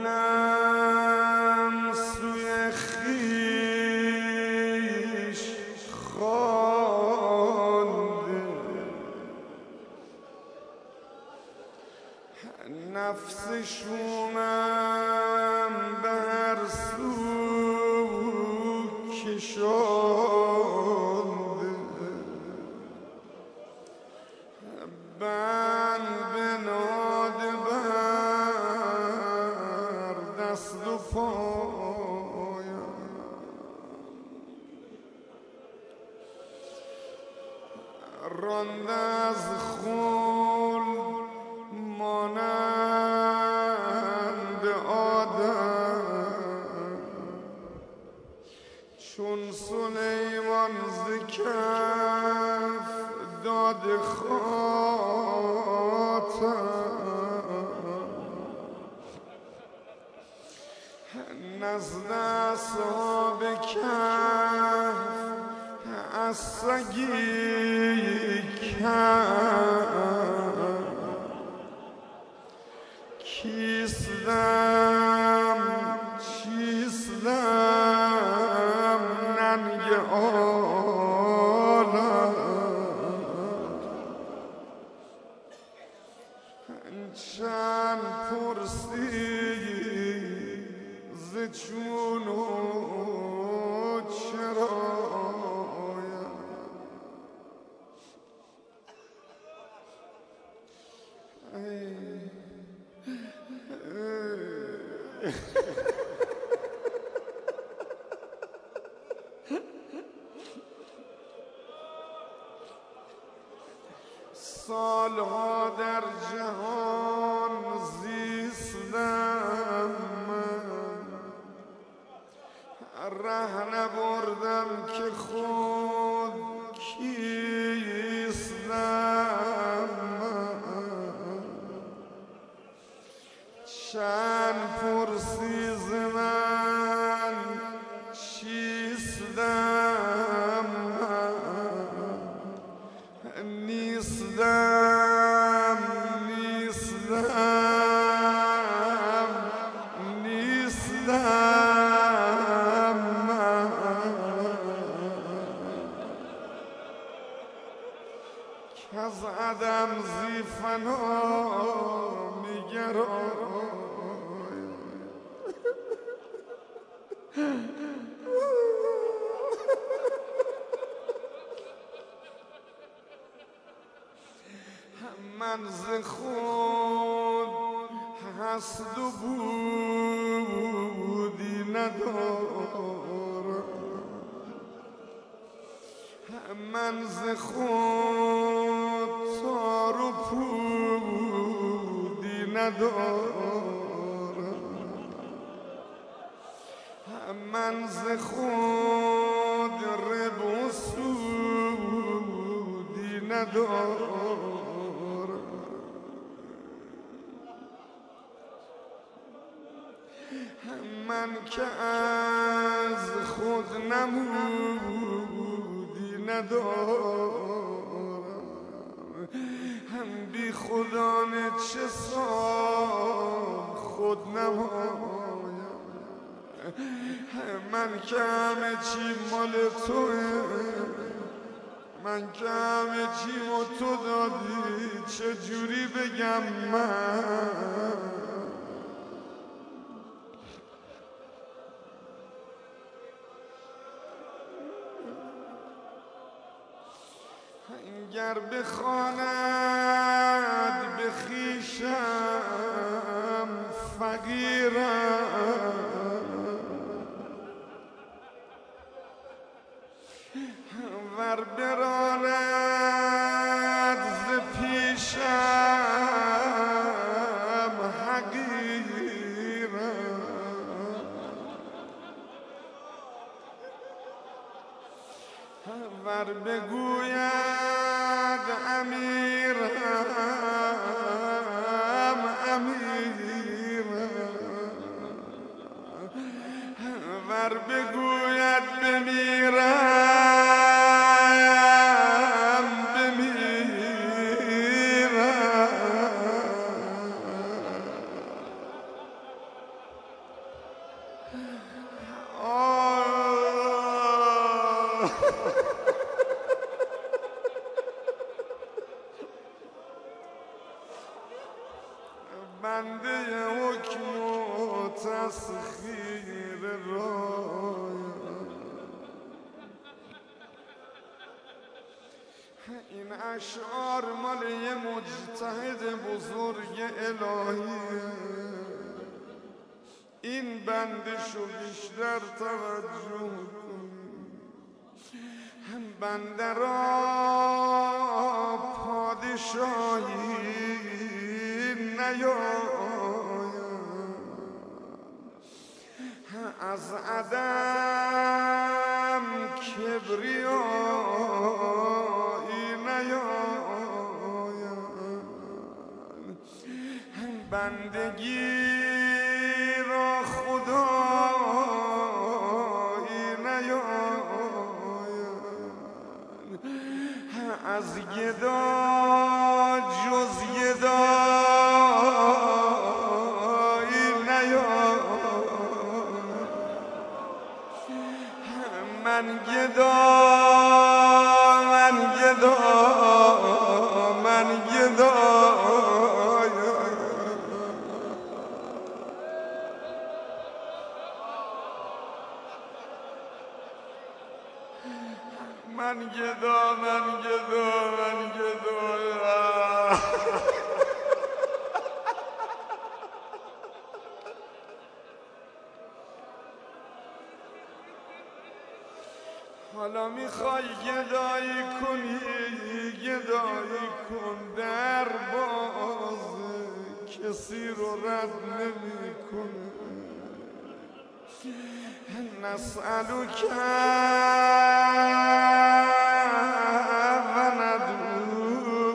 غولم سوی خویش خوانده، نفس شومم به هر سو کشانده، بند به ناده بر دست و پایم، رانده از خلد مانند آدم، چون سلیمان ز کف داد خاتم، نزد اصحاب کهف از سگی کم، کیستم چیستم ننگ عالم، چند پرسی ز چون و چرایم، سالها در جهان زیستم من، ره نبردم که خود پرسی ز من چیستم من نیستم نیستم نیستم من که از عدم زی فنا میگرایم من ز خود هست و بودی ندارم من ز خود تار و پودی ندارم من ز خود رب و سودی ندارم من که از خود نمودی ندارم هم بی خودانه چه سان خود نمایم من که همه چی مال توه من که همه چی ما تو دادی چجوری بگم من گر بخواند به خویشم فقیرم ور براند ز پیشم حقیرم ور بگوید امیرم امیرم ور بگوید بمیرم بمیرم بنده حکم و تسخیر رایم این اشعار مال یه مجتهد بزرگ الهیه این بنده شو بیشتر توجه کن بنده را پادشاهی از عدم کبریایی نیاید بندگی را خدایی نیاید از گدا جز گدا من گدا من گدا من گدا من گدا من گدا من گدا حالا میخوای گدایی کنی گدایی کن در باز کسی رو رد نمی کنه نسألو که و ندو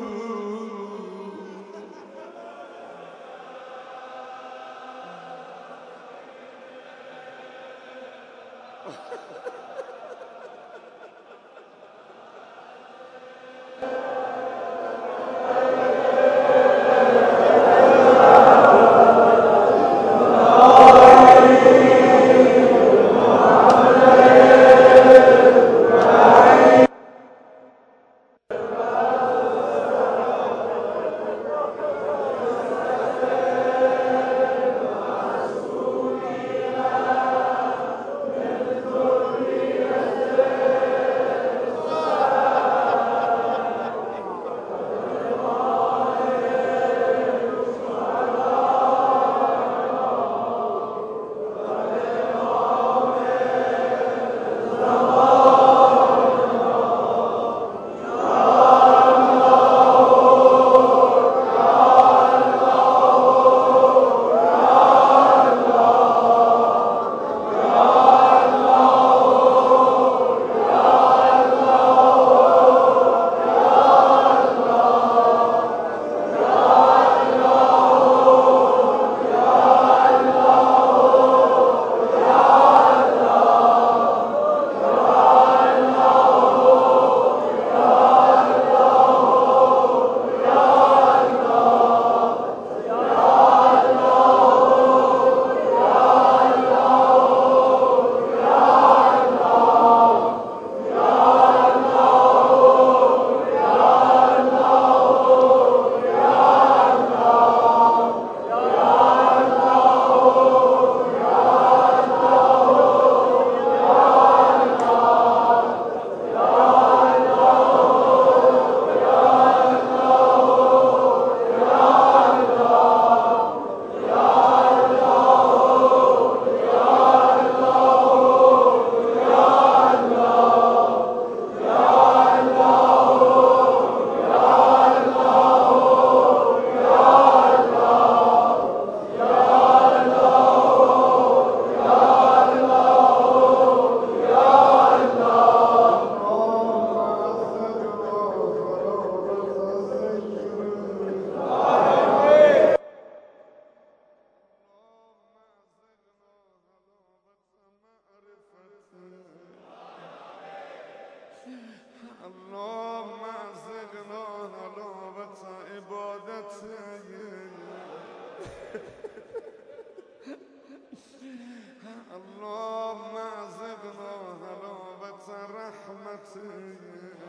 اللهم ارزقنا حلاوت عبادتك اللهم ارزقنا حلاوت رحمتك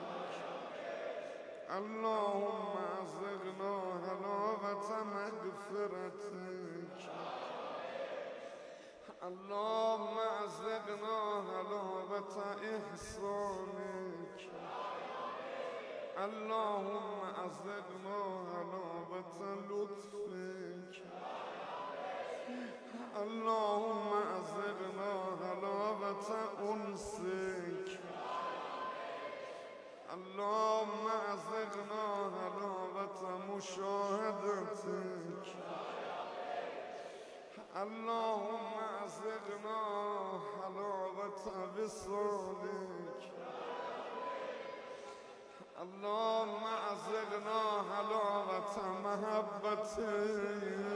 اللهم ارزقنا حلاوت مغفرتك اللهم ارزقنا حلاوت احسانك اللهم ارزقنا حلاوت لطفك اللهم ارزقنا حلاوت انسك اللهم ارزقنا حلاوت مشاهدتك اللهم ارزقنا حلاوت وصالك اللهم ارزقنا حلاوت محبتك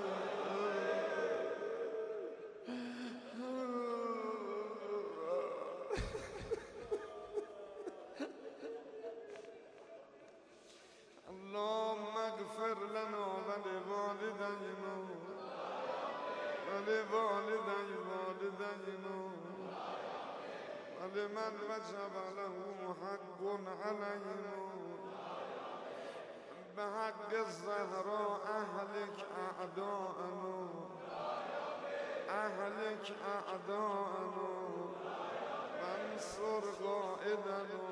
اللهم اغفر لنا ولوالدينا ولوالدي والدينا ولمن وجب له حق علينا بحق الزهراء أهلك أعداءنا أهلك أعداءنا وانصر قائدنا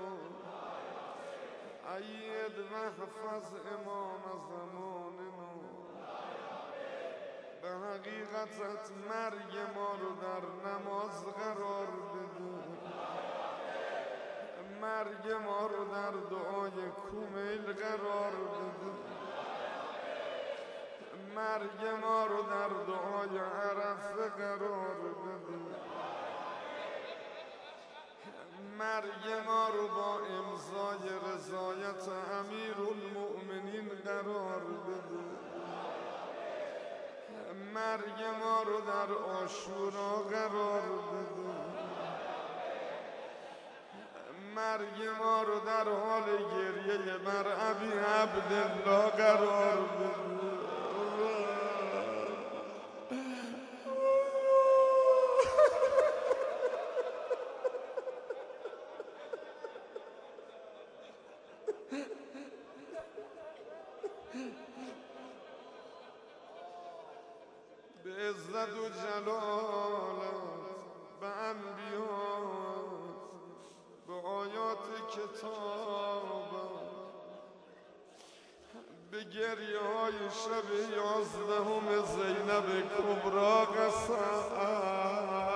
أيد واحفظ إمام زماننا به حقیقت مرگ ما رو در نماز قرار بده مرگ ما رو در دعای کمیل قرار بده مرگ ما رو در دعای عرفه قرار بده مرگ ما رو با امضای رضایت امیرالمؤمنین قرار بده مرگ ما رو در عاشورا قرار بده مرگ ما رو در حال گریه بر ابی عبدالله قرار بده. به عزت و جلالت، به انبیات، به آیات کتابت، به گریه های شب یازدهم زینب کبرا قسم.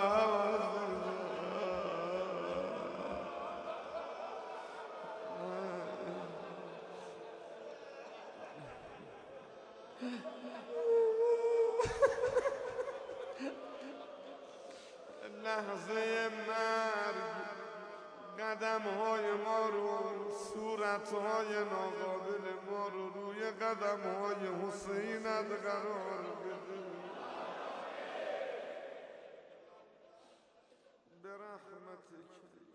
لحظه مرگ قدم های ما رو، صورت های ناقابل ما رو روی قدم های حسینت قرار بده. به رحمتک